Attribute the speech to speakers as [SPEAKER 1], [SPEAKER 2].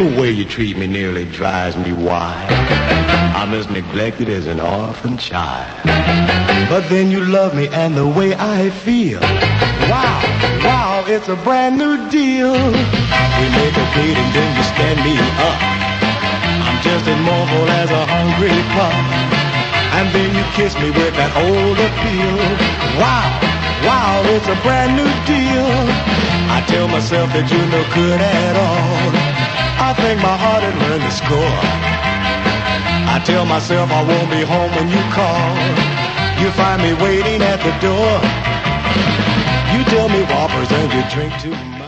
[SPEAKER 1] The way you treat me nearly drives me wild. I'm as neglected as an orphan child. But then you love me and the way I feel. Wow, wow, it's a brand new deal. We make a date and then you stand me up. I'm just as mournful as a hungry pup. And then you kiss me with that old appeal. Wow, wow, it's a brand new deal. I tell myself that you're no good at all. I think my heart had learned to score. I tell myself I won't be home when you call. You find me waiting at the door. You tell me whoppers and you drink too much.